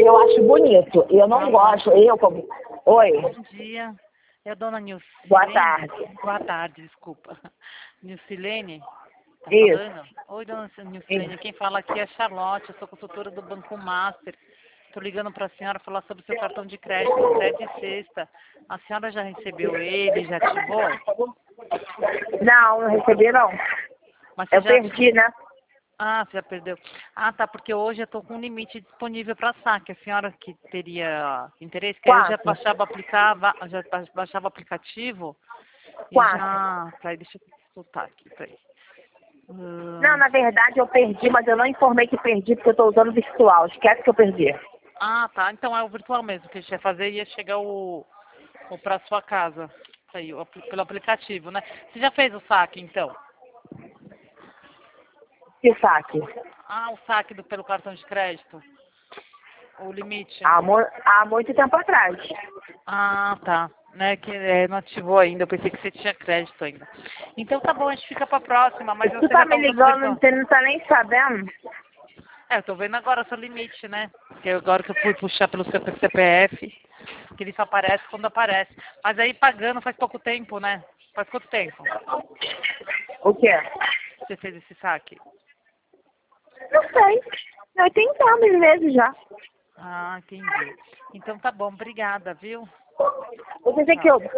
eu acho bonito. Eu não gosto. Eu como. Oi, Bom dia. É a dona Nilcilene? boa tarde. Boa tarde, desculpa. Nilcilene? Tá Isso, falando? Oi, dona Nilcilene. isso. Quem fala aqui é a Charlotte. Eu sou consultora do Banco Master. Estou ligando para a senhora falar sobre o seu cartão de crédito, crédito e sexta. A senhora já recebeu ele? Já ativou? Não recebi não. Mas você Eu já... perdi, né? Ah, você já perdeu. Ah, tá, porque hoje eu estou com um limite disponível para saque. A senhora que teria interesse, que aí eu já Quanto? baixava, baixava o aplicativo e Quanto? já... Peraí, deixa eu soltar aqui, peraí. Não, na verdade eu perdi, mas eu não informei que perdi porque eu estou usando virtual. Esquece que eu perdi. Ah, tá. Então é o virtual mesmo que a gente ia fazer e ia chegar o para sua casa. Aí, pelo aplicativo, né? Você já fez o saque, então? Que saque? Ah, o saque pelo cartão de crédito? O limite? Há muito tempo atrás. Ah, tá. Né, que não ativou ainda. Eu pensei que você tinha crédito ainda. Então tá bom, a gente fica pra próxima, mas Tu você tá já tá me usando o ligando, virtual. você não tá nem sabendo? É, eu tô vendo agora o seu limite, né? Que agora que eu fui puxar pelo seu CPF, que ele só aparece quando aparece. Mas aí pagando faz pouco tempo, né? Faz quanto tempo O quê? você fez esse saque? Não sei. Eu tenho anos meses já. Ah, entendi. Então tá bom, obrigada, viu? Você quer que Tchau. eu